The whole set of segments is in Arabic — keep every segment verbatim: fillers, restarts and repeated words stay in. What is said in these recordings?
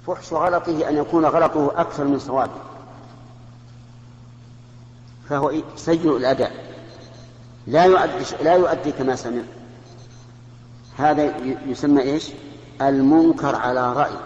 فحش غلطه أن يكون غلطه أكثر من صوابه، فهو سيء الأداء، لا يؤدي, لا يؤدي كما سمع. هذا يسمى إيش؟ المنكر على رأي.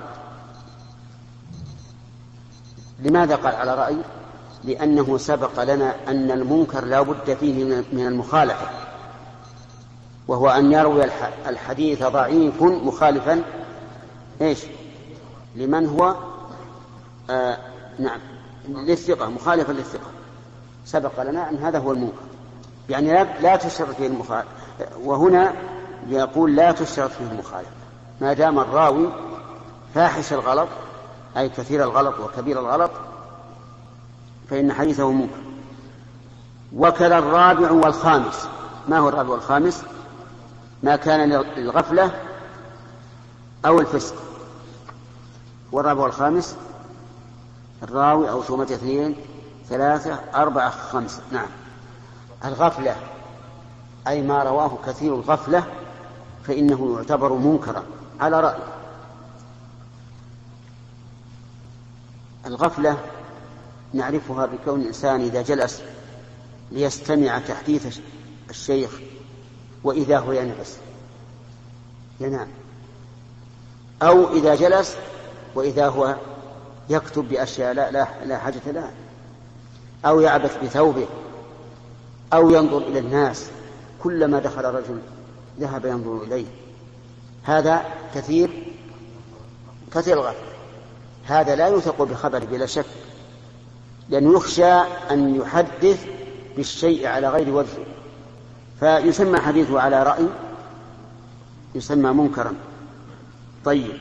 لماذا قال على رأي؟ لأنه سبق لنا أن المنكر لا بد فيه من المخالفة، وهو أن يروي الحديث ضعيف مخالفا إيش؟ لمن هو آه نعم للثقة، مخالفا للثقة. سبق لنا أن هذا هو المنكر، يعني لا, لا تشترط فيه المخالفة، وهنا يقول لا تشترط فيه المخالفة ما دام الراوي فاحش الغلط، أي كثير الغلط وكبير الغلط، فإن حديثه منكر. وكذا الرابع والخامس. ما هو الرابع والخامس؟ ما كان للغفلة أو الفسق. والرابع والخامس الراوي أو ثمة اثنين ثلاثة أربعة خمسة. نعم. الغفلة أي ما رواه كثير الغفلة فإنه يعتبر منكرا على رأي. الغفلة نعرفها بكون الإنسان إذا جلس ليستمع تحديث الشيخ وإذا هو ينعس ينام، أو إذا جلس وإذا هو يكتب بأشياء لا, لا, لا حاجة لها، أو يعبث بثوبه، أو ينظر إلى الناس، كلما دخل رجل ذهب ينظر إليه. هذا كثير كثير الغفلة. هذا لا يوثق بخبر بلا شك، لأنه يخشى أن يحدث بالشيء على غير وجهه، فيسمى حديثه على رأي، يسمى منكرا. طيب.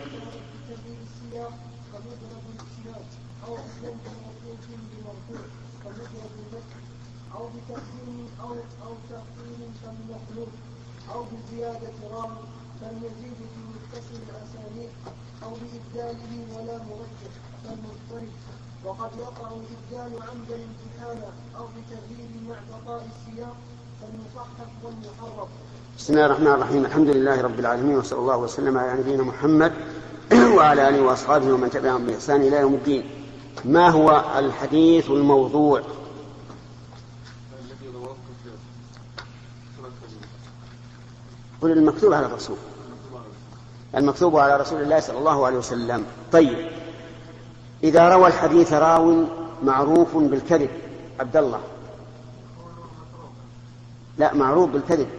أو بزيادة راوي فليزيد في متصل الأسانيد، أو بإبداله ولا مرجح فالمضطرب. وقد يقع الإبدال عمدا امتحانا أو بتغيير مع بقاء السياق فالمصحف والمحرف. بسم الله الرحمن الرحيم. الحمد لله رب العالمين، وصلى الله وسلم على نبينا محمد وعلى آله وأصحابه ومن تبعهم بإحسان إلى يوم الدين. ما هو الحديث الموضوع؟ قل المكتوب على الرسول، المكتوب على رسول الله صلى الله عليه وسلم. طيب، إذا روى الحديث راو معروف بالكذب، عبد الله، لا معروف بالكذب،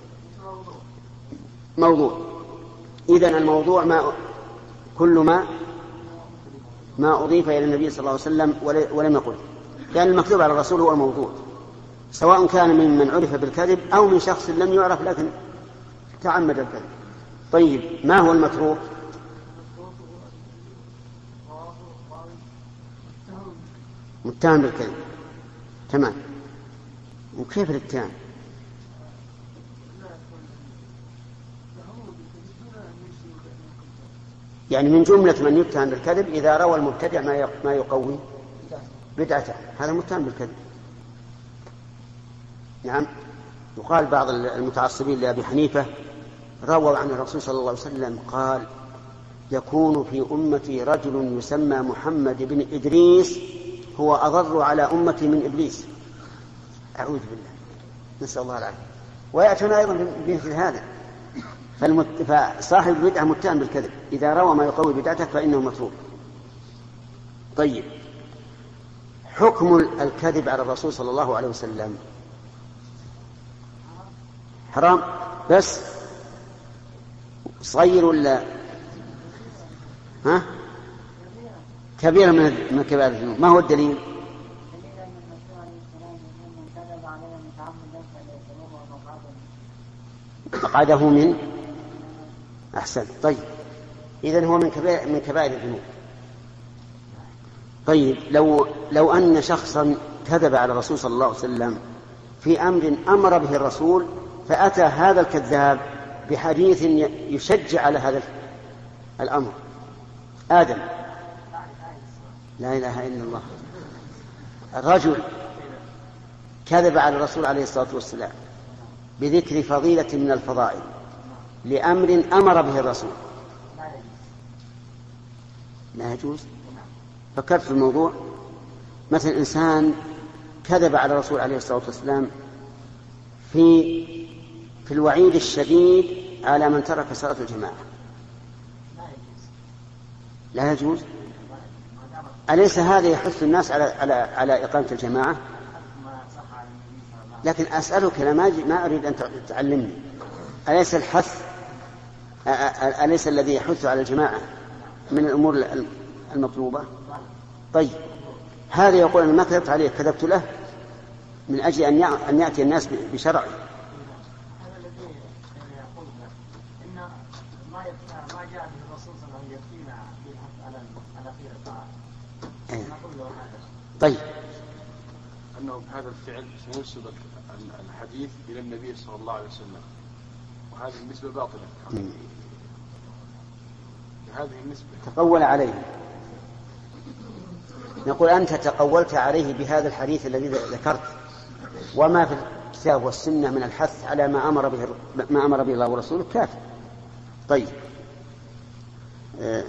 موضوع. إذن الموضوع ما كل ما ما أضيف إلى النبي صلى الله عليه وسلم ولم يقل، لأن المكتوب على الرسول هو الموضوع، سواء كان ممن عرف بالكذب أو من شخص لم يعرف لكن تعمد الكذب. طيب، ما هو المتروك؟ متهم بالكذب. تمام. وكيف الاتهام؟ يعني من جملة من يتهم بالكذب إذا روى المبتدع ما يقوي بدعته، هذا متهم بالكذب. نعم. يقال بعض المتعصبين لأبي حنيفة روى عن الرسول صلى الله عليه وسلم قال: يكون في أمتي رجل يسمى محمد بن إدريس هو أضر على أمتي من إبليس. أعوذ بالله، نسأل الله العافية. ويأتنا أيضا بمثل هذا. فصاحب البدعة متهم بالكذب، إذا روى ما يقوي بدعته فإنه متروك. طيب، حكم الكذب على الرسول صلى الله عليه وسلم حرام، بس صغير ولا ها كبير من كبائر الذنوب؟ ما هو الدليل؟ مقعده من أحسن. طيب، إذن هو من كبائر من كبائر الذنوب. طيب، لو لو أن شخصا كذب على الرسول صلى الله عليه وسلم في أمر أمر به الرسول، فأتى هذا الكذاب بحديث يشجع على هذا الأمر. آدم، لا إله إلا الله، الرجل كذب على الرسول عليه الصلاة والسلام بذكر فضيلة من الفضائل لأمر أمر به الرسول، لا يجوز. فكرت في الموضوع، مثلا إنسان كذب على الرسول عليه الصلاة والسلام في في الوعيد الشديد على من ترك صلاة الجماعة، لا يجوز. أليس هذا يحث الناس على على على إقامة الجماعة؟ لكن أسألك، أنا ما ما أريد أن تعلمني، أليس الحث أليس الذي يحث على الجماعة من الأمور المطلوبة؟ طيب هذا يقول أنا ما كذبت عليه، كذبت له من أجل أن يأتي الناس بشرعه. هذا الذي يقول إن ما ما جاء به الرسول صلى الله عليه وسلم يكفينا بالحث على على خير الطاعة. نقول له هذا. طيب أنه بهذا الفعل سينسب الحديث إلى النبي صلى الله عليه وسلم، وهذه النسبة باطلة. هذه النسبة تقول عليه، نقول أنت تقولت عليه بهذا الحديث الذي ذكرت، وما في الكتاب والسنة من الحث على ما أمر به ما أمر به الله ورسوله كافي. طيب آه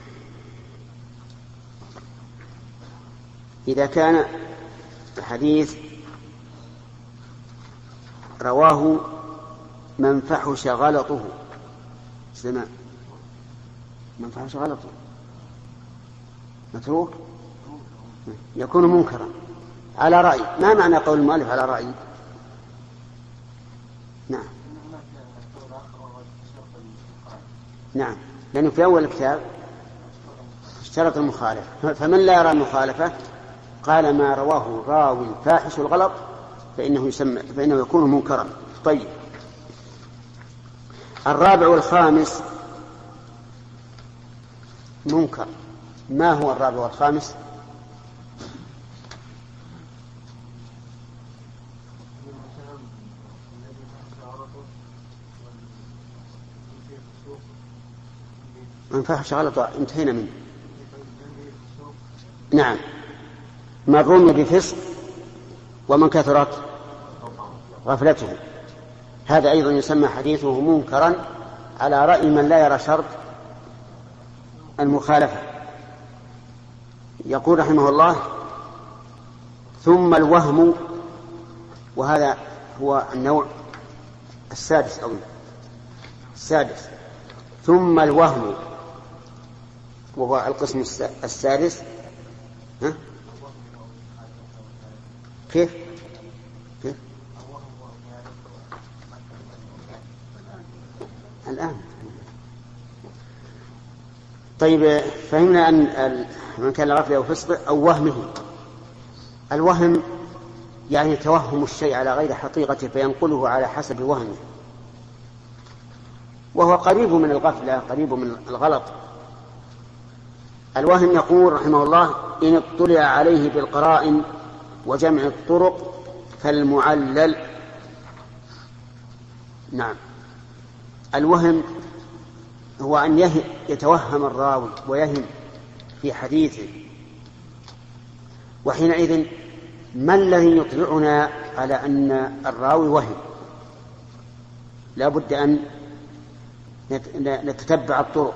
إذا كان الحديث رواه من فحش غلطه، سمع من فحش غلطه متروك، يكون منكرا على رأي. ما معنى قول المؤلف على رأي؟ نعم نعم لأنه في أول الكتاب اشترط المخالفة، فمن لا يرى المخالفة قال ما رواه راوي فاحش الغلط فإنه يسمى فإنه يكون منكرا. طيب الرابع والخامس منكر. ما هو الرابع والخامس؟ من فحش غلطه انتهينا منه. نعم من رمي بفسق ومن كثرت غفلته، هذا أيضا يسمى حديثه منكرا على رأي من لا يرى شرط المخالفة. يقول رحمه الله ثم الوهم، وهذا هو النوع السادس أو السادس، ثم الوهم وهو القسم السادس. ها؟ كيف؟ كيف؟ الآن طيب فهمنا أن من كان غفلة أو فسق أو وهمه. الوهم يعني توهم الشيء على غير حقيقته فينقله على حسب وهمه، وهو قريب من الغفلة، قريب من الغلط. الوهم يقول رحمه الله إن اطلع عليه بالقرائن وجمع الطرق فالمعلل. نعم الوهم هو أن يتوهم الراوي ويهم في حديثه، وحينئذ ما الذي يطلعنا على أن الراوي وهم؟ لا بد أن نتتبع الطرق،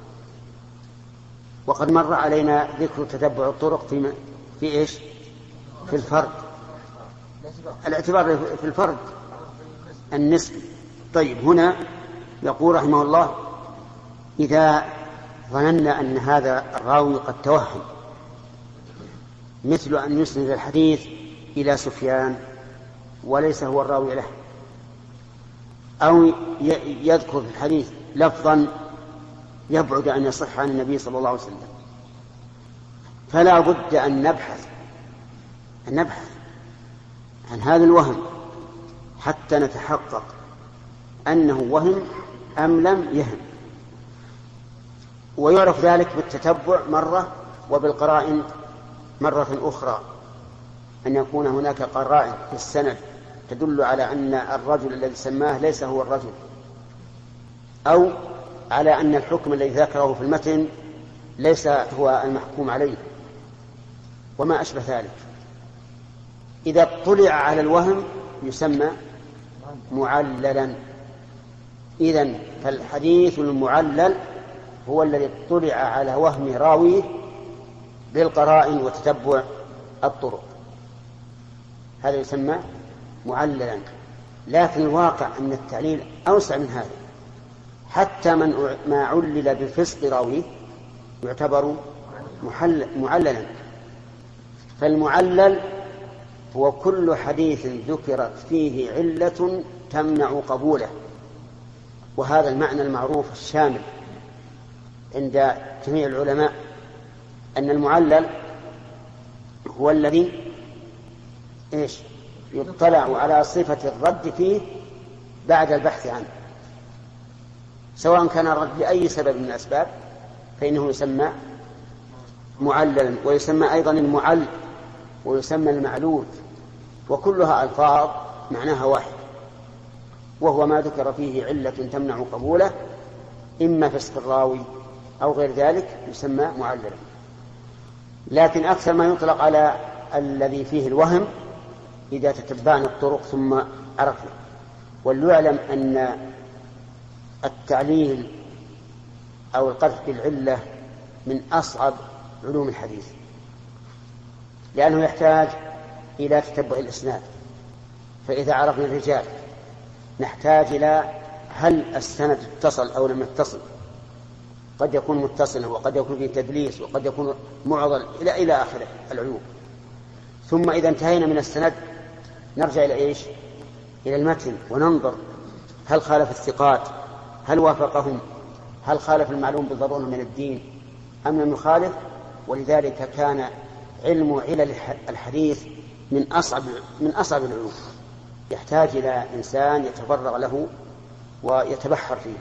وقد مر علينا ذكر تتبع الطرق في في ايش؟ في الفرد، الاعتبار في الفرد النسبي. طيب هنا يقول رحمه الله إذا ظننا أن هذا الراوي قد توهم، مثل أن يسند الحديث إلى سفيان وليس هو الراوي له، أو يذكر في الحديث لفظا يبعد أن يصح عن النبي صلى الله عليه وسلم، فلا بد أن نبحث أن نبحث عن هذا الوهم حتى نتحقق أنه وهم أم لم يهم. ويعرف ذلك بالتتبع مرة وبالقرائن مرة أخرى، أن يكون هناك قرائن في السند تدل على أن الرجل الذي سماه ليس هو الرجل، أو على أن الحكم الذي ذكره في المتن ليس هو المحكوم عليه، وما أشبه ذلك. إذا اطلع على الوهم يسمى معللا. إذن فالحديث المعلل هو الذي اطلع على وهم راويه بالقرائن وتتبع الطرق، هذا يسمى معللا. لكن الواقع أن التعليل أوسع من هذا، حتى من ما علل بفسق راويه يعتبر معللا. فالمعلل هو كل حديث ذكرت فيه علة تمنع قبوله، وهذا المعنى المعروف الشامل عند جميع العلماء، أن المعلل هو الذي إيش يطلع على صفة الرد فيه بعد البحث عنه، سواء كان الرد لأي سبب من الأسباب فإنه يسمى معللا، ويسمى أيضا المعل، ويسمى المعلول، وكلها ألفاظ معناها واحد، وهو ما ذكر فيه علة تمنع قبوله إما فسق الراوي أو غير ذلك يسمى معللا. لكن أكثر ما يطلق على الذي فيه الوهم إذا تتبعنا الطرق ثم عرفنا. وليعلم أن التعليل أو القذف بالعلة من أصعب علوم الحديث، لأنه يحتاج إلى تتبع الإسناد. فإذا عرفنا الرجال نحتاج إلى هل السند اتصل أو لم يتصل، قد يكون متصلا وقد يكون فيه تدليس وقد يكون معضل إلى إلى آخر العيوب. ثم إذا انتهينا من السند نرجع إلى إيش؟ إلى المتن وننظر هل خالف الثقات، هل وافقهم، هل خالف المعلوم بالضرورة من الدين أم لم يخالف. ولذلك كان علم علل الحديث من أصعب من أصعب العلوم، يحتاج إلى إنسان يتفرغ له ويتبحر فيه.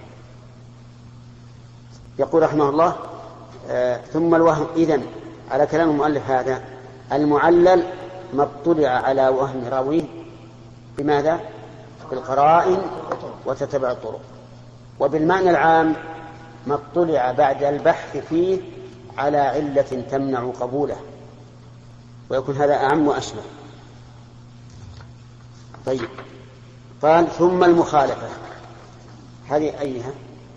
يقول رحمه الله آه ثم الوهم. إذن على كلام المؤلف هذا المعلل ما اطلع على وهم راويه بماذا؟ بالقرائن وتتبع الطرق. وبالمعنى العام ما اطلع بعد البحث فيه على علة تمنع قبوله، ويكون هذا أعم وأشمل. طيب، قال ثم المخالفة، هذه أيها؟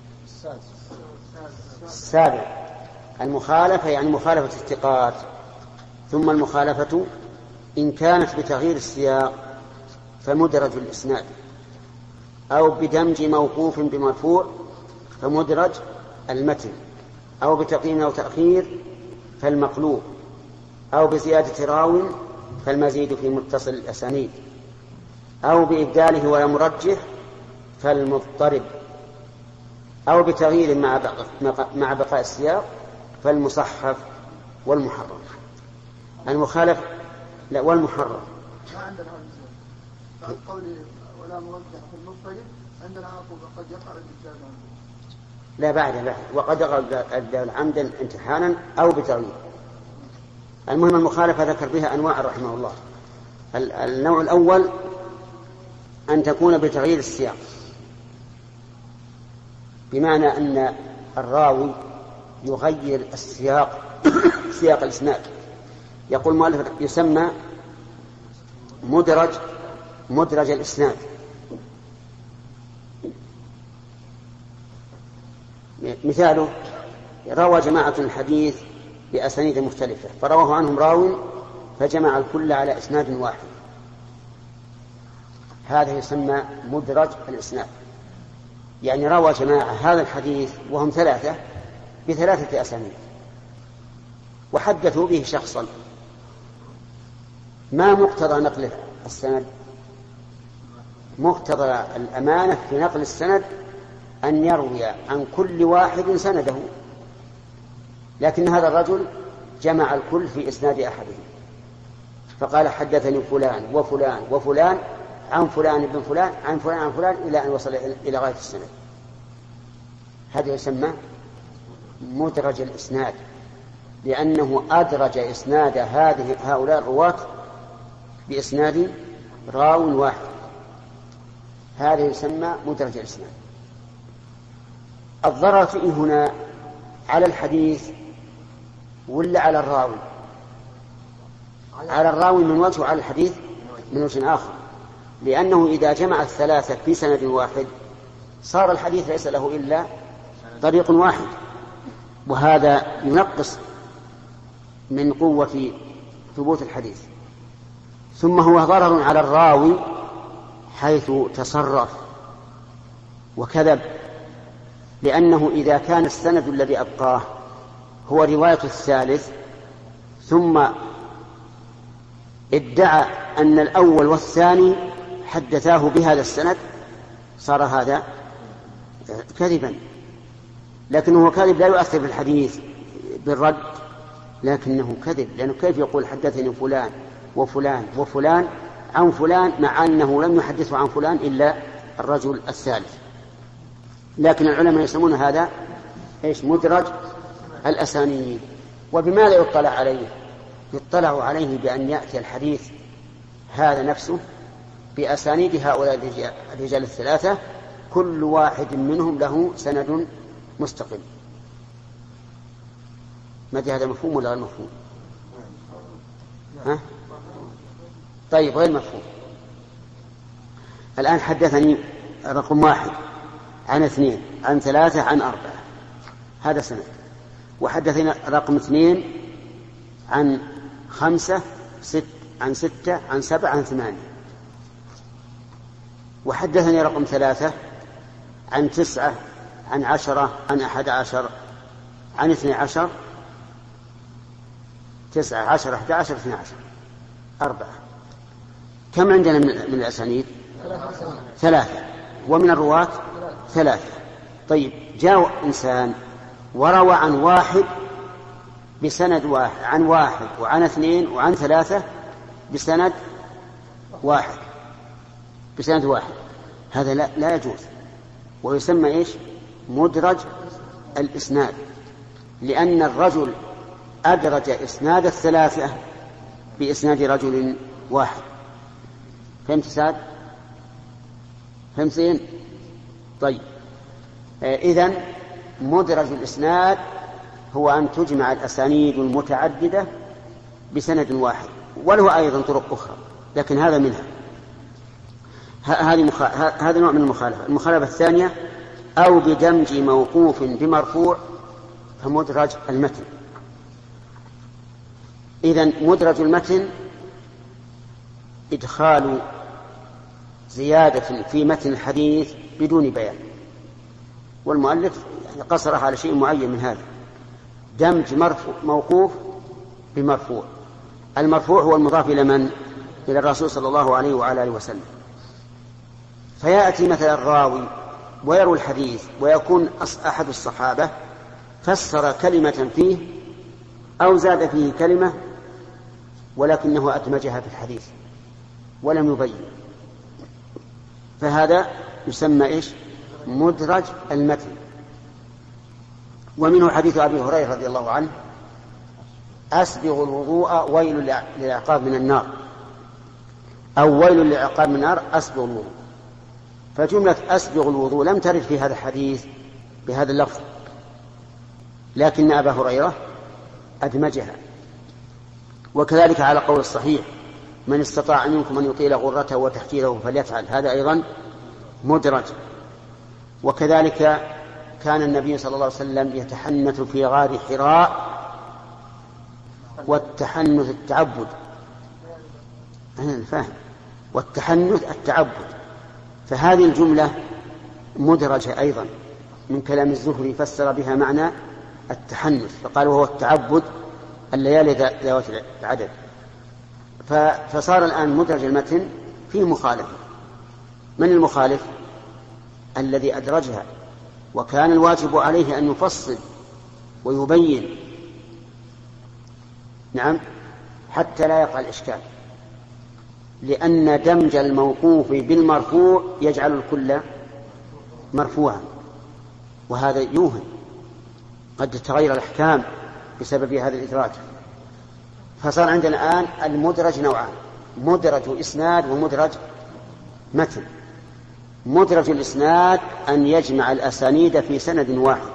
السابع. المخالفة يعني مخالفة الثقات. ثم المخالفة إن كانت بتغيير السياق فمدرج الإسناد، أو بدمج موقوف بمرفوع فمدرج المتن، أو بتقديم أو تأخير فالمقلوب، أو بزيادة راو فالمزيد في متصل الأسانيد، أو بإبداله ولا مرجح فالمضطرب، أو بتغيير مع بقاء, مع بقاء السياق فالمصحف والمحرم. المخالف لا والمحرم ما عندنا هذا قولي ولا مرجح في المضطرب، عندنا عقوبة قد يقع الإبدال لا بعد بعد وقد يقع الإبدال عمدا امتحانا أو بتغيير. المهم المخالفة ذكر بها أنواع رحمه الله. النوع الأول أن تكون بتغيير السياق، بمعنى أن الراوي يغير السياق سياق الإسناد. يقول المؤلف يسمى مدرج مدرج الإسناد. مثاله روى جماعة الحديث بأسانيد مختلفة فرواه عنهم راو فجمع الكل على إسناد واحد، هذا يسمى مدرج الإسناد. يعني روى جماعة هذا الحديث وهم ثلاثة بثلاثة أسانيد وحدثوا به شخصا، ما مقتضى نقل السند؟ مقتضى الأمانة في نقل السند أن يروي عن كل واحد سنده، لكن هذا الرجل جمع الكل في إسناد أحدهم فقال حدثني فلان وفلان وفلان عن فلان ابن فلان عن فلان عن فلان إلى أن وصل إلى غاية السند. هذا يسمى مدرج الإسناد، لأنه أدرج إسناد هذه هؤلاء الرواة بإسناد راو واحد، هذا يسمى مدرج الإسناد. الضرر فيه هنا على الحديث ولا على الراوي؟ على الراوي من وجه وعلى الحديث من وجه آخر، لأنه إذا جمع الثلاثة في سند واحد صار الحديث ليس له إلا طريق واحد، وهذا ينقص من قوة ثبوت الحديث. ثم هو ضرر على الراوي حيث تصرف وكذب، لأنه إذا كان السند الذي أبقاه هو رواية الثالث ثم ادعى أن الأول والثاني حدثاه بهذا السند صار هذا كذبا. لكنه كذب لا يؤثر في الحديث بالرد، لكنه كذب، لأنه كيف يقول حدثني فلان وفلان وفلان عن فلان مع أنه لم يحدثه عن فلان إلا الرجل الثالث. لكن العلماء يسمون هذا إيش؟ مدرج الأسانيد. وبماذا يطلع عليه؟ يطلع عليه بأن يأتي الحديث هذا نفسه بأسانيد هؤلاء الرجال الثلاثة، كل واحد منهم له سند مستقل. ما هذا مفهوم ولا غير مفهوم؟ ها؟ طيب غير مفهوم. الآن حدثني رقم واحد عن اثنين عن ثلاثة عن أربعة، هذا سند. وحدثنا رقم اثنين عن خمسة ست عن ستة عن سبعة عن ثمانية. وحدثني رقم ثلاثة عن تسعة عن عشرة عن أحد عشر عن اثني عشر تسعة عشر أحد عشر اثني عشر أربعة. كم عندنا من الأسانيد؟ ثلاثة. ومن الرواة ثلاثة. طيب جاء إنسان وروى عن واحد بسند واحد عن واحد وعن اثنين وعن ثلاثة بسند واحد بسند واحد، هذا لا, لا يجوز، ويسمى إيش؟ مدرج الإسناد، لأن الرجل أدرج إسناد الثلاثة بإسناد رجل واحد. فهمت سعد؟ فهمت زين؟ طيب آه إذن مدرج الإسناد هو أن تجمع الأسانيد المتعددة بسند واحد، وله أيضا طرق أخرى لكن هذا منها. هذه مخ... هذا نوع من المخالفة. المخالفة الثانية أو بدمج موقوف بمرفوع فمدرج المتن. إذن مدرج المتن إدخال زيادة في متن الحديث بدون بيان، والمؤلف قصرها على شيء معين من هذا. دمج مرفوع موقوف بمرفوع. المرفوع هو المضاف إلى من؟ إلى الرسول صلى الله عليه وعلى آله وسلم. فيأتي مثلا الراوي ويروي الحديث ويكون أحد الصحابة فسر كلمة فيه أو زاد فيه كلمة ولكنه أدمجها في الحديث ولم يبين، فهذا يسمى إيش؟ مدرج المتن. ومنه حديث أبي هريرة رضي الله عنه: أسبغ الوضوء ويل للعقاب من النار، أو ويل للعقاب من النار أسبغ الوضوء. فجملة أسبغ الوضوء لم ترد في هذا الحديث بهذا اللفظ، لكن أبا هريرة أدمجها. وكذلك على قول الصحيح: من استطاع منكم أن يطيل غرته وتحجيله فليفعل، هذا أيضا مدرج. وكذلك كان النبي صلى الله عليه وسلم يتحنث في غار حراء، والتحنث التعبد، أنا فاهم، والتحنث التعبد، فهذه الجملة مدرجة أيضا من كلام الزهري فسر بها معنى التحنث، فقال وهو التعبد الليالي ذوات العدد. فصار الآن مدرج المتن فيه مخالفة. من المخالف؟ الذي أدرجها، وكان الواجب عليه أن يفصل ويبين، نعم، حتى لا يقع الإشكال، لأن دمج الموقوف بالمرفوع يجعل الكل مرفوعا، وهذا يوهم، قد تغير الأحكام بسبب هذا الإدراج. فصار عندنا الآن المدرج نوعان: مدرج إسناد ومدرج متن. مدرج الإسناد أن يجمع الأسانيد في سند واحد،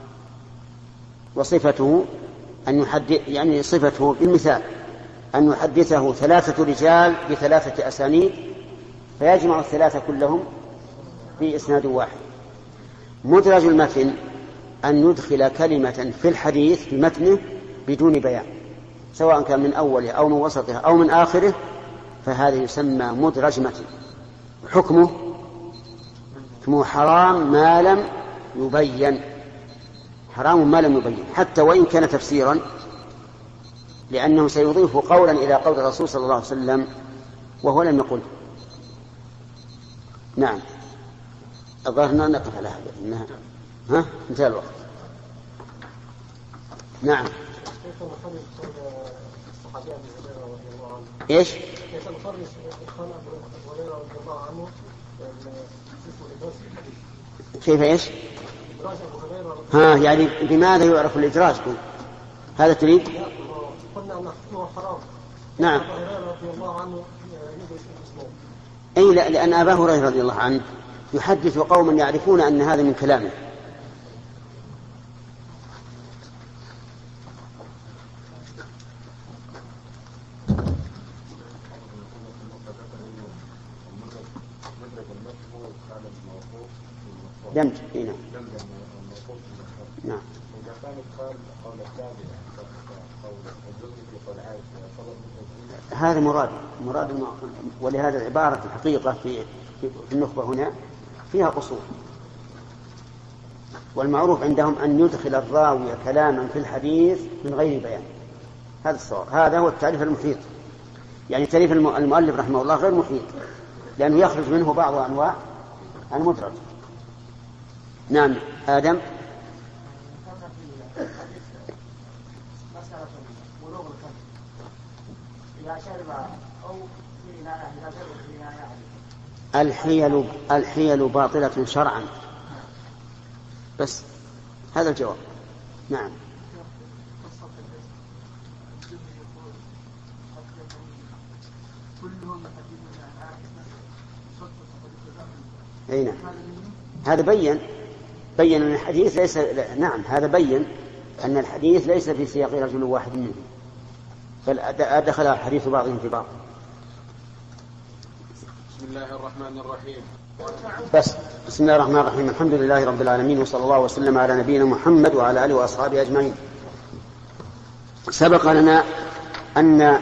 وصفته أن يحدث، يعني صفته بالمثال أن يحدثه ثلاثة رجال بثلاثة أسانيد فيجمع الثلاثة كلهم في إسناد واحد. مدرج المتن أن يدخل كلمة في الحديث في متنه بدون بيان، سواء كان من أوله أو من وسطه أو من آخره، فهذا يسمى مدرج متن. حكمه حكمه حرام ما لم يبين، حرام ما لم يبين حتى وإن كان تفسيرا، لأنه سيضيف قولا إلى قول الرسول صلى الله عليه وسلم وهو لم يقل. نعم، الظاهر أننا نقف على هذا. إنها ها انتهى الوقت. نعم. ايش؟ كيف نخرج إدخال أبو هريرة رضي الله عنه كيف ايش؟ ها يعني بماذا يعرف الإدراج؟ هذا تريد؟ قلنا أن حكمه حرام. نعم. أبو هريرة رضي الله عنه يدرس الإسلام. أي لا، لأن أبا هريرة رضي الله عنه يحدث قوما يعرفون أن هذا من كلامه. دمج. نعم. نعم. هذا مراد مراد ولهذا العبارة الحقيقة في في النخبة هنا فيها قصور، والمعروف عندهم أن يدخل الراوي كلاما في الحديث من غير بيان. هذا الصواب، هذا هو التعريف المحيط. يعني تعريف المؤلف رحمه الله غير محيط، لأنه يخرج منه بعض أنواع المدرج. نعم. آدم. الحيل الحيل باطلة شرعا، بس هذا الجواب. نعم. أي نعم. هذا بين بين أن الحديث ليس، نعم هذا بين أن الحديث ليس في سياق رجل واحد منهم، بل أدخل الحديث بعضهم في بعض. بسم الله الرحمن الرحيم. بس بسم الله الرحمن الرحيم. الحمد لله رب العالمين، وصلى الله وسلم على نبينا محمد وعلى آله وأصحابه أجمعين. سبق لنا أن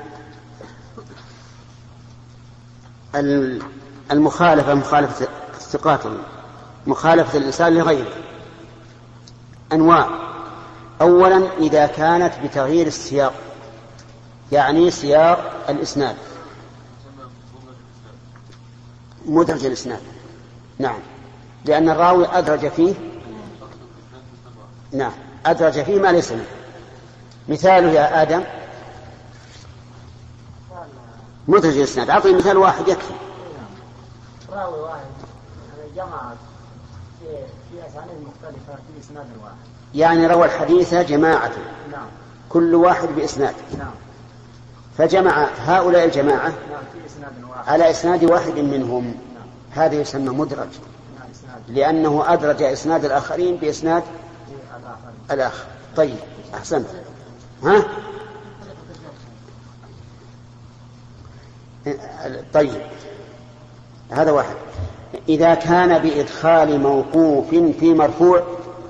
المخالفة مخالفة الثقات، مخالفة الإنسان لغيره أنواع. أولا إذا كانت بتغيير السياق، يعني سياق الإسناد، مدرج الإسناد. نعم، لأن الراوي أدرج فيه نعم أدرج فيه ما ليس منه. مثاله يا آدم مدرج الإسناد، أعطي مثال واحد يكفي. راوي واحد جماعة في في أسانيد مختلفة في إسناد واحد، يعني روى الحديث جماعة. نعم. كل واحد بإسناد. نعم. فجمع هؤلاء الجماعة نعم في إسناد واحد على إسناد واحد منهم. نعم. هذا يسمى مدرج، نعم إسناد. لأنه أدرج إسناد الآخرين بإسناد الآخر. الآخر. طيب أحسنت. ها؟ طيب هذا واحد. إذا كان بإدخال موقوف في مرفوع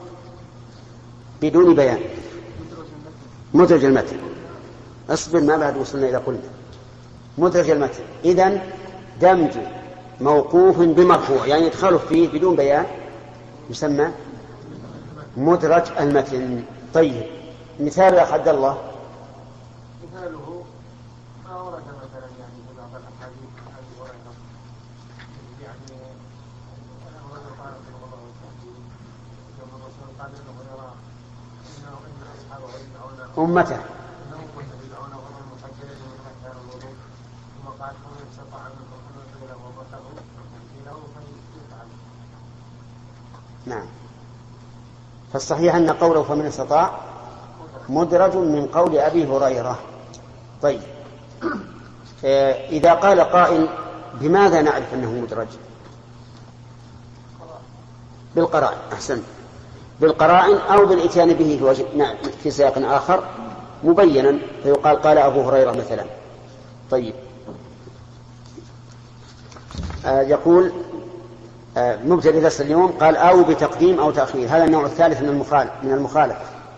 بدون بيان، مدرج المتن. اصبر ما بعد وصلنا إلى قلنا مدرج المتن. إذن دمج موقوف بمرفوع يعني يدخل فيه بدون بيان يسمى مدرج المتن. طيب مثال يا عبد الله. مثاله ما ورد مثلا يعني في بعض الأحاديث عن هريرة يعني الرجل قال صلى الله عليه وسلم يوم الرسول قال له هريرة إنه إن أصحابه يدعون أمته إنهم يدعون غير المفجرين من مكان الوضوء، ثم قال فمن استطاع منكم أن يطيل وضوءه له فليفعل. نعم. فالصحيح أن قوله فمن استطاع مدرج من قول أبي هريرة. طيب إذا قال قائل بماذا نعرف أنه مدرج؟ بالقرائن. أحسن، بالقرائن أو بالإتيان به في, وجه... في سياق آخر مبينا، فيقال قال أبو هريرة مثلا. طيب آه يقول مبتدئ درس اليوم قال أو بتقديم أو تأخير. هذا النوع الثالث من المخالف من المخالفة.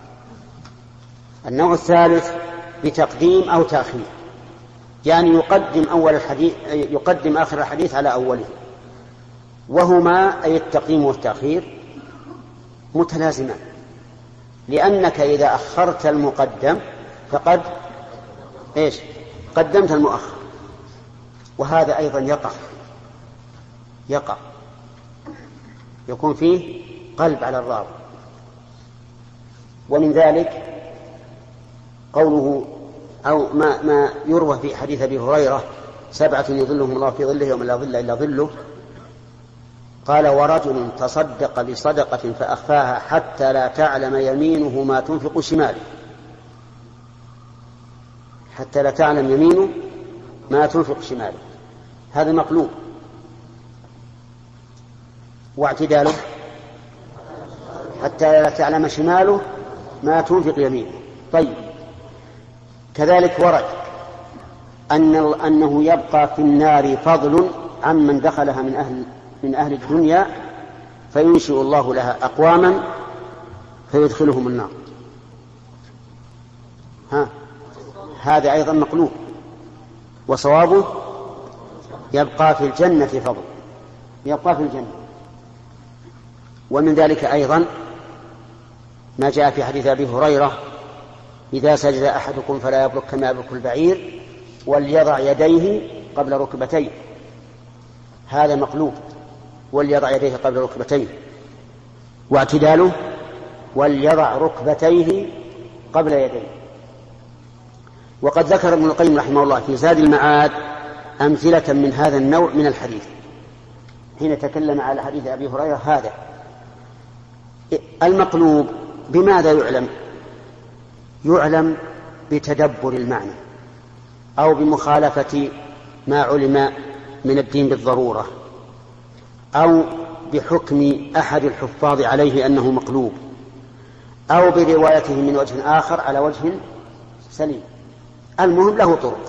النوع الثالث بتقديم أو تأخير، يعني يقدم أول الحديث يقدم آخر الحديث على أوله، وهما أي التقديم والتأخير متلازمان، لأنك إذا أخرت المقدم فقد إيش قدمت المؤخر، وهذا أيضا يقع يقع يكون فيه قلب على الراوي. ومن ذلك قوله أو ما, ما يروى في حديث أبي هريرة سبعة يظلهم الله في ظله يوم لا ظل إلا ظله، قال ورجل تصدق بصدقة فأخفاها حتى لا تعلم يمينه ما تنفق شماله، حتى لا تعلم يمينه ما تنفق شماله، هذا مقلوب. واعتداله حتى لا تعلم شماله ما تنفق يمينه. طيب، كذلك ورد أن أنه يبقى في النار فضل عمن دخلها من أهل من أهل الدنيا فينشئ الله لها أقواما فيدخلهم النار. ها هذا أيضا مقلوب، وصوابه يبقى في الجنة فضل، يبقى في الجنة. ومن ذلك أيضا ما جاء في حديث أبي هريرة إذا سجد أحدكم فلا يبرك كما يبرك البعير وليضع يديه قبل ركبتيه، هذا مقلوب، وليضع يديه قبل ركبتيه. واعتداله وليضع ركبتيه قبل يديه. وقد ذكر ابن القيم رحمه الله في زاد المعاد أمثلة من هذا النوع من الحديث حين تكلم على حديث أبي هريرة. هذا المقلوب بماذا يعلم؟ يعلم بتدبر المعنى أو بمخالفة ما علم من الدين بالضرورة، أو بحكم أحد الحفاظ عليه أنه مقلوب، أو بروايته من وجه آخر على وجه سليم. المهم له طرق.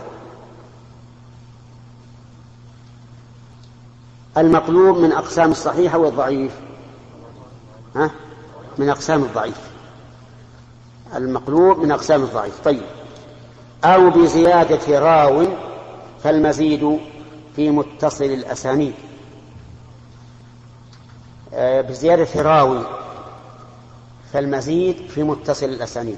المقلوب من أقسام الصحيح والضعيف، ها؟ من أقسام الضعيف. المقلوب من أقسام الضعيف. طيب، أو بزيادة راو فالمزيد في متصل الأسانيد. آه بزيادة راوي فالمزيد في متصل الأسانيد.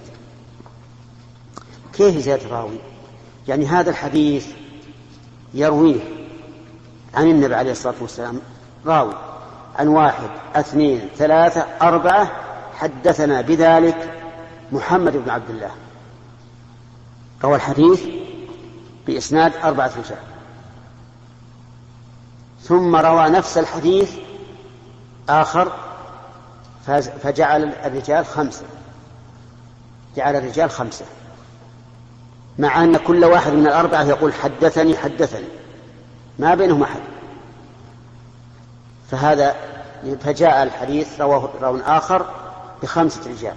كيف زيادة راوي؟ يعني هذا الحديث يرويه عن النبي عليه الصلاة والسلام راوي عن واحد اثنين ثلاثة أربعة، حدثنا بذلك محمد بن عبد الله، روى الحديث بإسناد أربعة رجال، ثم روى نفس الحديث آخر فجعل الرجال خمسة، جعل الرجال خمسة، مع أن كل واحد من الأربعة يقول حدثني حدثني، ما بينهم أحد. فهذا فجاء الحديث رواه راو آخر بخمسة رجال.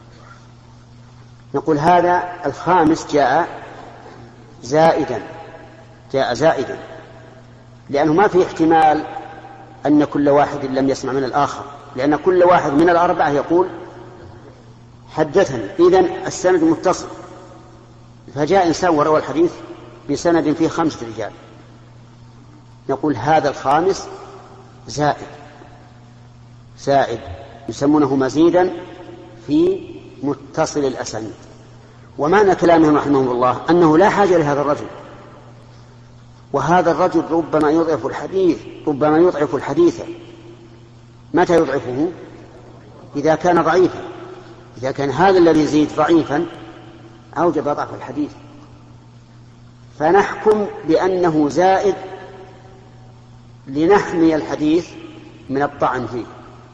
نقول هذا الخامس جاء زائدا، جاء زائدا، لأنه ما في احتمال أن كل واحد لم يسمع من الآخر، لأن كل واحد من الأربعة يقول حدثني، إذن السند متصل. فجاء إنسان وروى الحديث بسند فيه خمسة رجال، نقول هذا الخامس زائد، زائد يسمونه مزيدا في متصل الأسانيد. ومعنى كلامهم رحمه الله أنه لا حاجة لهذا الرجل، وهذا الرجل ربما يضعف الحديث، ربما يضعف الحديث. متى يضعفه؟ إذا كان ضعيفا. إذا كان هذا الذي يزيد ضعيفا أوجب ضعف الحديث، فنحكم بأنه زائد لنحمي الحديث من الطعن فيه.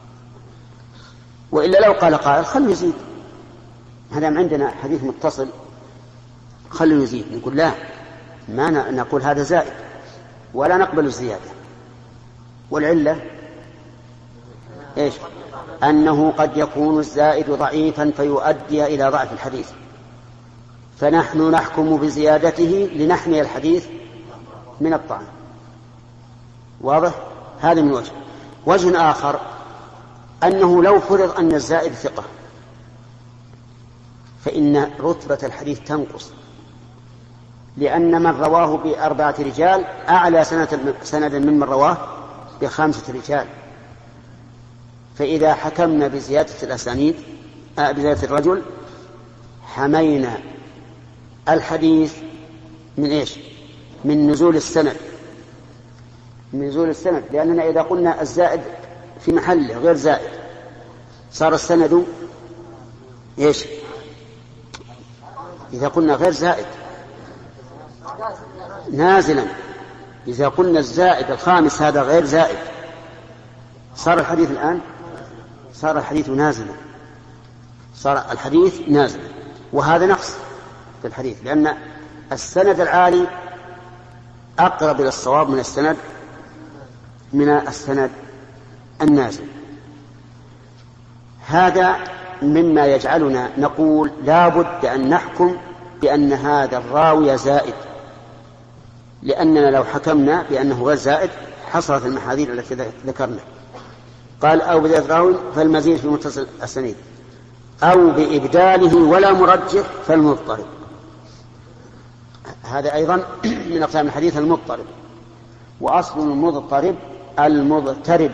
وإلا لو قال قائل خلوا يزيد، هذا عندنا حديث متصل خلوا يزيد، نقول لا، ما نقول هذا زائد ولا نقبل الزيادة. والعلة إيش؟ أنه قد يكون الزائد ضعيفا فيؤدي إلى ضعف الحديث، فنحن نحكم بزيادته لنحمي الحديث من الطعن. واضح؟ هذا من وجه. وجه آخر أنه لو فرض أن الزائد ثقة فإن رتبة الحديث تنقص، لأن من رواه بأربعة رجال أعلى سندا ممن رواه بخمسة رجال. فإذا حكمنا بزيادة الأسانيد بزيادة الرجل حمينا الحديث من إيش؟ من نزول السند، من نزول السند، لأننا إذا قلنا الزائد في محله غير زائد صار السند إيش؟ إذا قلنا غير زائد نازلا، إذا قلنا الزائد الخامس هذا غير زائد صار الحديث الآن صار الحديث نازلا، صار الحديث نازلا، وهذا نقص في الحديث، لأن السند العالي أقرب إلى الصواب من السند من السند النازل. هذا مما يجعلنا نقول لا بد أن نحكم بأن هذا الراوي زائد، لأننا لو حكمنا بأنه غير زائد حصلت المحاذير التي ذكرنا. قال أو بزيادة راوي فالمزيد في متصل السنيد، أو بإبداله ولا مرجح فالمضطرب. هذا أيضا من أقسام الحديث المضطرب، وأصل المضطرب المضطرب،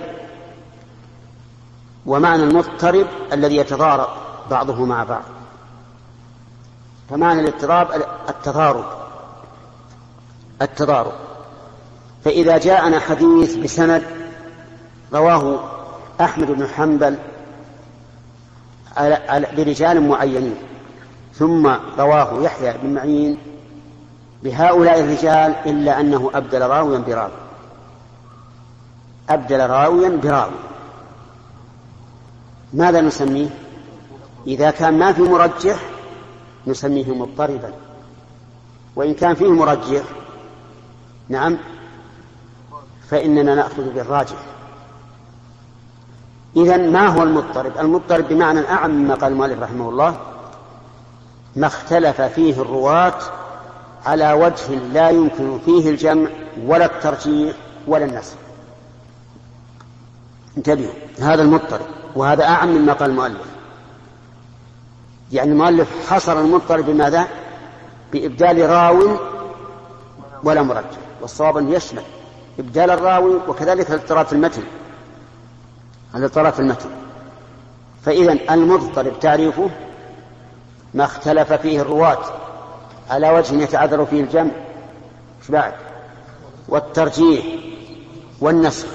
ومعنى المضطرب الذي يتضارب بعضه مع بعض، فمعنى الاضطراب التضارب التضارب فإذا جاءنا حديث بسند رواه أحمد بن حنبل برجال معينين، ثم رواه يحيى بن معين بهؤلاء الرجال إلا أنه أبدل راويا براوي أبدل راويا براوي ماذا نسميه؟ إذا كان ما في مرجح نسميه مضطربا، وإن كان فيه مرجح نعم فإننا نأخذ بالراجح. إذن ما هو المضطرب؟ المضطرب بمعنى أعم مما قال المؤلف رحمه الله ما اختلف فيه الرواة على وجه لا يمكن فيه الجمع ولا الترجيح ولا النسخ. انتبهوا، هذا المضطرب، وهذا أعم مما قال المؤلف. يعني المؤلف حصر المضطرب بماذا؟ بإبدال راوي ولا مرجح، والصواب أن يشمل إبدال الراوي وكذلك الاضطراب في المتن الاضطراب في المتن. فإذن المضطرب تعريفه ما اختلف فيه الرواة على وجه يتعذر فيه الجمع مش بعد والترجيح والنسخ.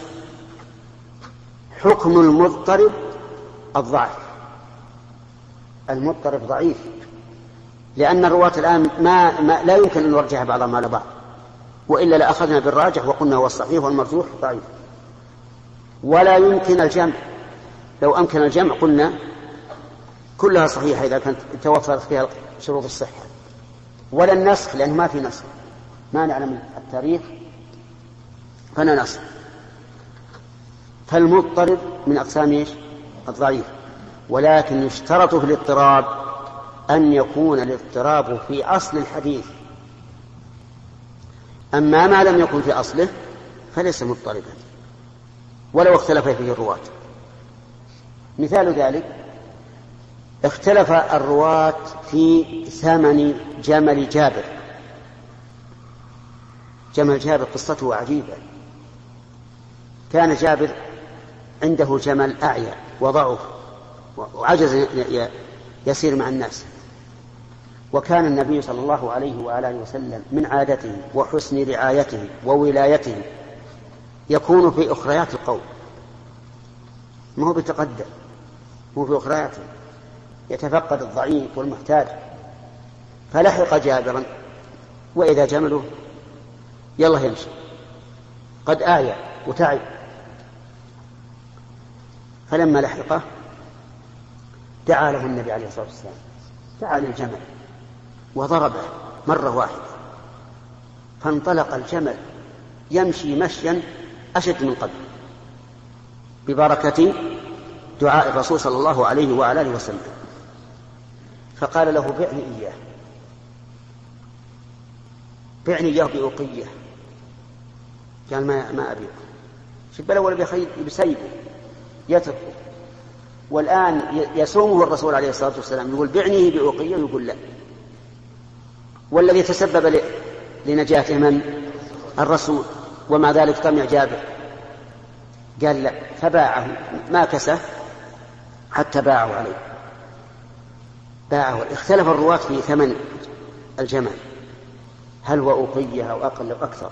حكم المضطرب الضعف، المضطرب ضعيف، لأن الرواة الآن ما, ما لا يمكن أن نرجح بعضهم على بعض، وإلا لأخذنا بالراجح وقلنا هو الصحيح والمرجوح ضعيف. ولا يمكن الجمع، لو أمكن الجمع قلنا كلها صحيحة إذا كانت توفرت فيها شروط الصحة. ولا النسخ، لأنه ما في نسخ، ما نعلم التاريخ فلا نسخ. فالمضطرب من أقسام الضعيف، ولكن يشترط في الاضطراب أن يكون الاضطراب في أصل الحديث، أما ما لم يكن في أصله فليس مضطربا ولو اختلف فيه الرواة. مثال ذلك اختلف الرواة في ثمن جمل جابر. جمل جابر قصته عجيبة. كان جابر عنده جمل أعيا وضعف وعجز يسير مع الناس، وكان النبي صلى الله عليه وآله وسلم من عادته وحسن رعايته وولايته يكون في أخريات القوم، ما هو بتقدم، هو في أخرياته يتفقد الضعيف والمحتاج. فلحق جابرا وإذا جمله يلا يمشي قد آية وتعب. فلما لحقه دعا له النبي عليه الصلاة والسلام، دعا للجمل وضربه مرة واحدة، فانطلق الجمل يمشي مشيا أشد من قبل ببركة دعاء الرسول صلى الله عليه وآله وسلم. فقال له بعني إياه بعني إياه بأوقية. قال ما, ما أبيع شبله ولا بيسيبه يتركه. والآن يسومه الرسول عليه الصلاة والسلام يقول بعنيه بأوقية ويقول لا. والذي تسبب لنجاته من؟ الرسول، ومع ذلك طمع جابر قال لا، فباعه ما كسه حتى باعوا عليه باعه. اختلف الرواة في ثمن الجمل، هل هو أوقية أو أقل أو أكثر.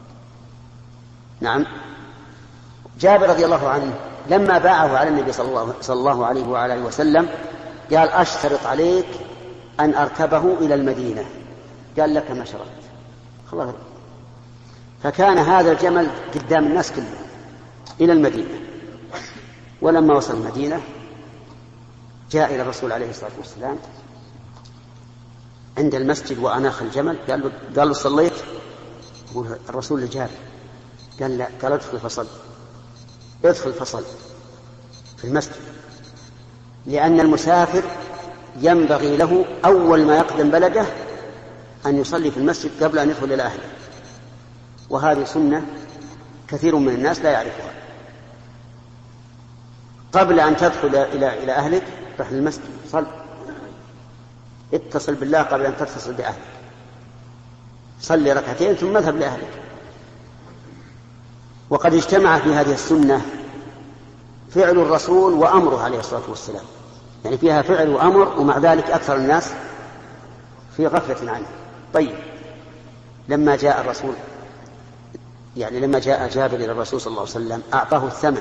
نعم. جابر رضي الله عنه لما باعه على النبي صلى الله, صلى الله عليه وعلى وسلم قال أشترط عليك أن أركبه إلى المدينة. قال لك ما شرطت خلاص. فكان هذا الجمل قدام الناس كلهم إلى المدينة. ولما وصل المدينة جاء إلى الرسول عليه الصلاة والسلام عند المسجد وأناخ الجمل. قال له, قال له صليت؟ يقول الرسول لجابر. قال لا. قال ادخل فصل. ادخل فصل في المسجد، لأن المسافر ينبغي له أول ما يقدم بلده أن يصلي في المسجد قبل أن يدخل إلى أهله، وهذه سنة كثير من الناس لا يعرفها. قبل أن تدخل إلى إلى أهلك رح للمسجد صل، اتصل بالله قبل أن تتصل بأهلك، صلي ركعتين ثم اذهب لأهلك. وقد اجتمع في هذه السنة فعل الرسول وأمره عليه الصلاة والسلام، يعني فيها فعل وأمر، ومع ذلك أكثر الناس في غفلة عنه. طيب لما جاء الرسول يعني لما جاء جابر إلى الرسول صلى الله عليه وسلم أعطاه الثمن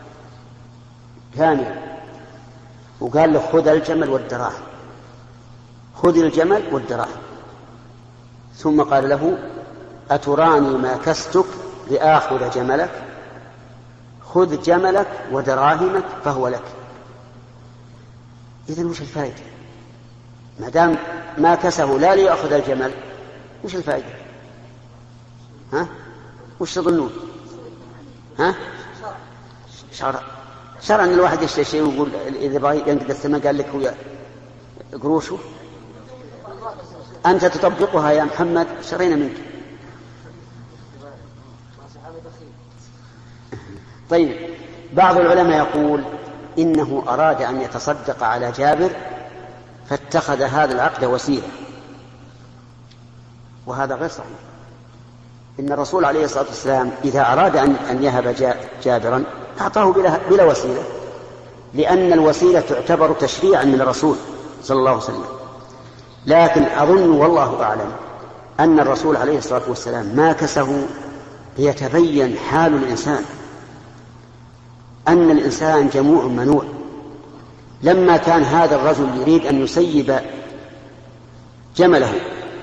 كامل وقال له خذ الجمل والدراهم، خذ الجمل والدراهم. ثم قال له أتراني ما كستك لآخذ جملك؟ خذ جملك ودراهمك فهو لك. إذن وش الفائدة ما دام ما كسه لا ليأخذ الجمل؟ وش الفائدة؟ ها وش تظنون؟ ها شرع شرع أن الواحد يشتري شيء ويقول إذا بغى ينقذ الثمن قال لك هو قروشه، أنت تطبقها يا محمد شرينا منك. طيب بعض العلماء يقول إنه أراد أن يتصدق على جابر فاتخذ هذا العقد وسيلة، وهذا غير صحيح. إن الرسول عليه الصلاة والسلام إذا أراد أن يهب جابرا أعطاه بلا وسيلة، لأن الوسيلة تعتبر تشريعا من الرسول صلى الله عليه وسلم. لكن أظن والله أعلم أن الرسول عليه الصلاة والسلام ما كسه ليتبين حال الإنسان، أن الإنسان جموع منوع. لما كان هذا الرجل يريد أن يسيب جمله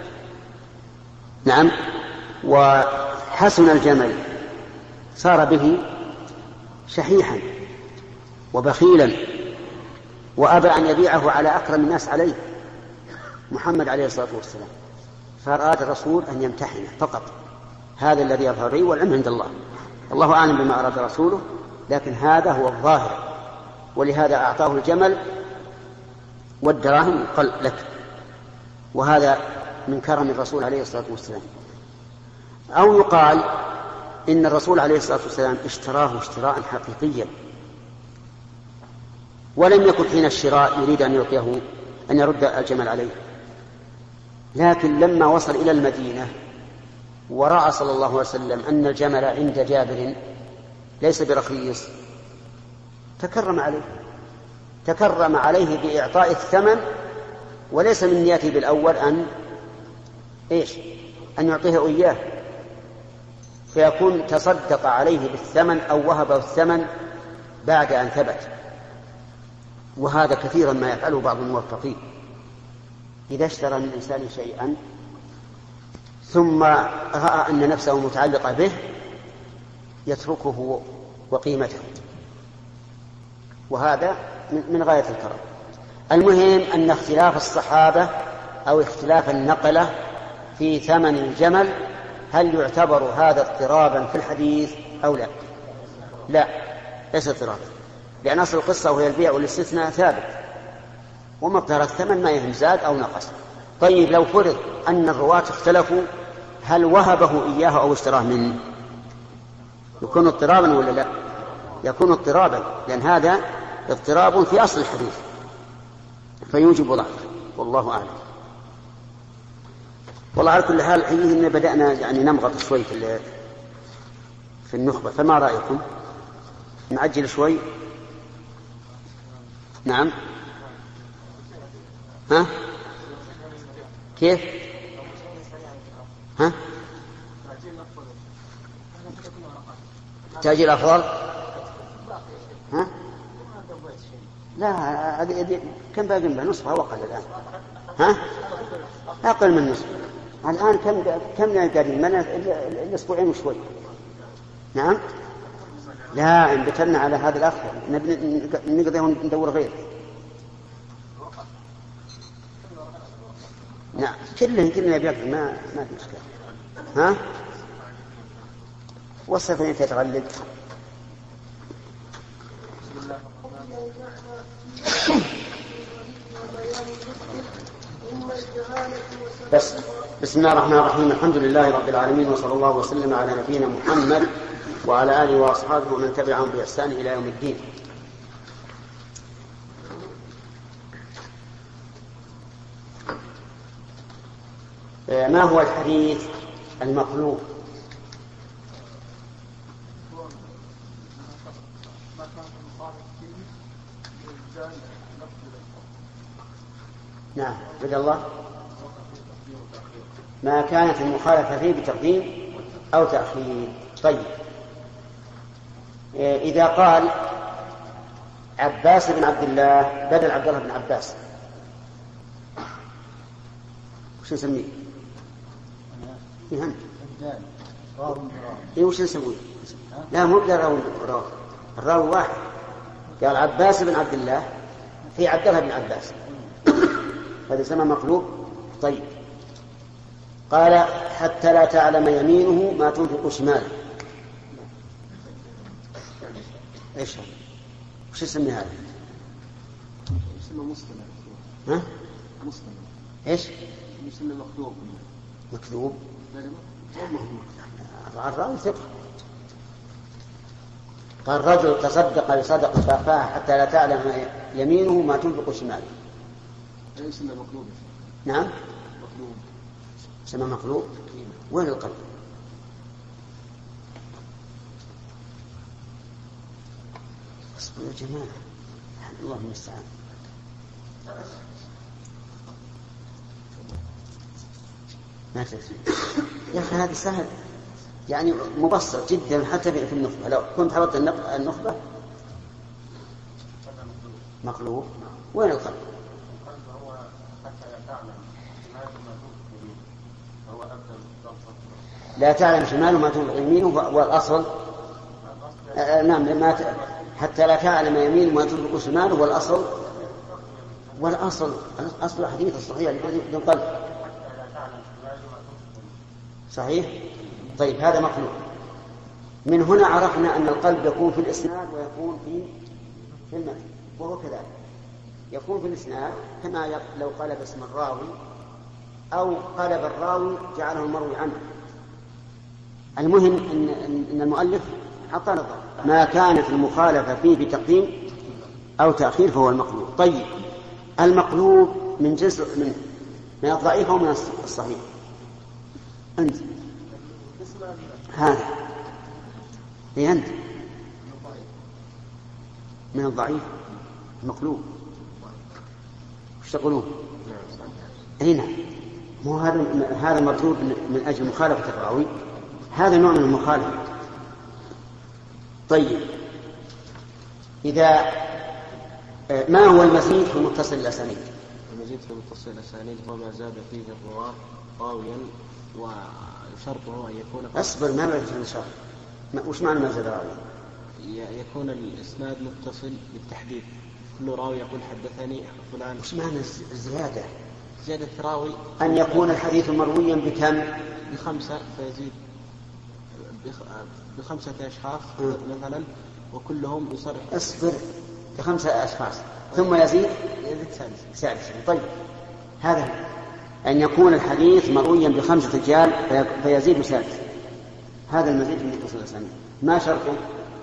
نعم وحسن الجمل صار به شحيحا وبخيلا وأبى أن يبيعه على أكرم الناس عليه محمد عليه الصلاة والسلام. فأراد الرسول أن يمتحنه فقط. هذا الذي يظهر لي والعلم عند الله، الله أعلم بما أراد رسوله، لكن هذا هو الظاهر. ولهذا أعطاه الجمل والدراهم قال لك، وهذا من كرم الرسول عليه الصلاة والسلام. أو يقال إن الرسول عليه الصلاة والسلام اشتراه اشتراء حقيقيا، ولم يكن حين الشراء يريد أن يعطيه أن يرد الجمل عليه، لكن لما وصل إلى المدينة ورأى صلى الله عليه وسلم أن الجمل عند جابر ليس برخيص تكرم عليه تكرم عليه بإعطاء الثمن، وليس من نيته بالأول أن إيش أن يعطيه إياه، فيكون تصدق عليه بالثمن أو وهبه الثمن بعد أن ثبت. وهذا كثيرا ما يفعله بعض الموفقين، إذا اشترى من الإنسان شيئا ثم رأى أن نفسه متعلقة به يتركه وقيمته، وهذا من غاية الكرم. المهم أن اختلاف الصحابة أو اختلاف النقلة في ثمن الجمل هل يعتبر هذا اضطرابا في الحديث أو لا؟ لا، ليس اضطرابا، لأن أصل القصة وهي البيع والاستثناء ثابت، ومقدار الثمن ما يهم زاد أو نقص. طيب لو فرض أن الرواة اختلفوا هل وهبه إياه أو اشتراه منه؟ يكون اضطرابا ولا لا؟ يكون اضطرابا، لأن هذا اضطراب في أصل الحديث فيوجب ضعف، والله أعلم. والله على كل حال حين إن بدأنا يعني نمغط شوي في في النخبة، فما رأيكم؟ نعجل شوي؟ نعم. ها؟ كيف؟ ها؟ تأجيل أفضل؟ ها؟ لا، كم باقي منها؟ نصفها وقل الآن. ها؟ أقل من نصف الآن. كم كم قاعدين؟ من الأسبوعين وشوي. نعم. لا، إن بتلنا على هذا الآخر نقدر ندور غيره. نعم، كلهم كلنا بيقضي، ما ما في مشكلة. ها؟ والصفين تتغلب. بس بسم الله الرحمن الرحيم. الحمد لله رب العالمين، وصلى الله وسلم على نبينا محمد وعلى آله وأصحابه ومن تبعهم بإحسان إلى يوم الدين. ما هو الحديث المقلوب؟ نعم، رضي الله. ما كانت المخالفة فيه بتقديم أو تأخير. طيب، إذا قال عباس بن عبد الله بدل عبد الله بن عباس، وش نسميه؟ يهم. إيه، وش نسويه؟ لا، مو بالراوي، الراوي واحد. قال عباس بن عبد الله في عبد الله بن عباس، هذا سمى مقلوب. طيب، قال حتى لا تعلم يمينه ما تنفق شماله. ايش هذا؟ وش اسمه هذا؟ اسمه مسلم. ها؟ مسلم. ايش؟ مسلم مكذوب. مكذوب؟ لا لا، الراوي ثقة. قال رجل تصدق بصدقة فأخفاها حتى لا تعلم يمينه ما تنفق شماله. ليس مقلوب. نعم، مقلوب. سمى مقلوب. وين القلب؟ اصبروا يا جماعة، الله المستعان. ما تدري يا أخي، هذا سهل يعني، مبسط جدا حتى في النخبة. لو كنت حضرت النخبة مقلوب. وين القلب؟ لا تعلم شماله ما تنفق يمينه، والأصل آه نعم ما ت... حتى لا تعلم يمينه ما تنفق شماله، والأصل والأصل أصل الحديث الصحيح للقلب صحيح. طيب، هذا مقلوب. من هنا عرفنا أن القلب يكون في الإسناد ويكون في في المتن، وهو كذلك يكون في الإسناد كما لو قلب اسم الراوي أو قلب الراوي جعله المروي عنه. المهم إن, إن المؤلف حط نظر ما كانت المخالفة فيه بتقديم أو تأخير فهو المقلوب. طيب، المقلوب من جزء من من الضعيف أو من الصحيح؟ أنت هذا إيه أنت من الضعيف مقلوب. وش تقولون؟ هنا مو هذا هذا مطلوب من أجل مخالفة الراوي، هذا نوع من المخالفة. طيب، إذا ما هو المزيد في متصل الأسانيد؟ المزيد في متصل الأسانيد هو ما زاد فيه الرواة راويا وشرطه أن يكون. أصبر، ما بعرف شرط. وش معنى ما زاد راويا؟ يكون الإسناد متصل بالتحديد، كل راوي يقول حدثني فلان. وش معنى الزيادة؟ زيادة راوي أن يكون الحديث مرويا بكم؟ بخمسة، فيزيد بخمسة أشخاص مثلا، وكلهم يصرح. اصبر، بخمسة أشخاص ثم يزيد يزيد سادس. سادس. طيب، هذا أن يكون الحديث مرويا بخمسة رجال فيزيد سادس، هذا المزيد من متصل الأسانيد ما شرطه؟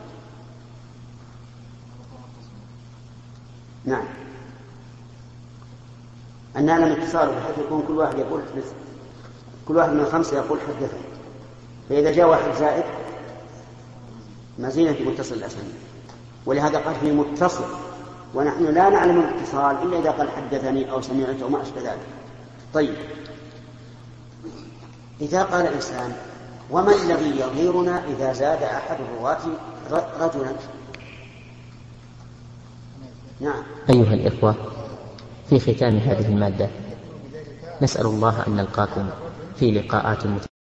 نعم، أن نعلم اتصاله بحيث يكون كل واحد يقول كل واحد من الخمسة يقول حدثني، فإذا جاء واحد زائد مزيد في متصل الأسانيد. ولهذا قال في متصل، ونحن لا نعلم الاتصال إلا إذا قال حدثني أو سمعت أو ما أشبه ذلك. طيب، إذا قال إنسان وما الذي يضيرنا إذا زاد أحد الرواة رجلا؟ نعم. أيها الإخوة، في ختام هذه المادة نسأل الله أن نلقاكم في لقاءات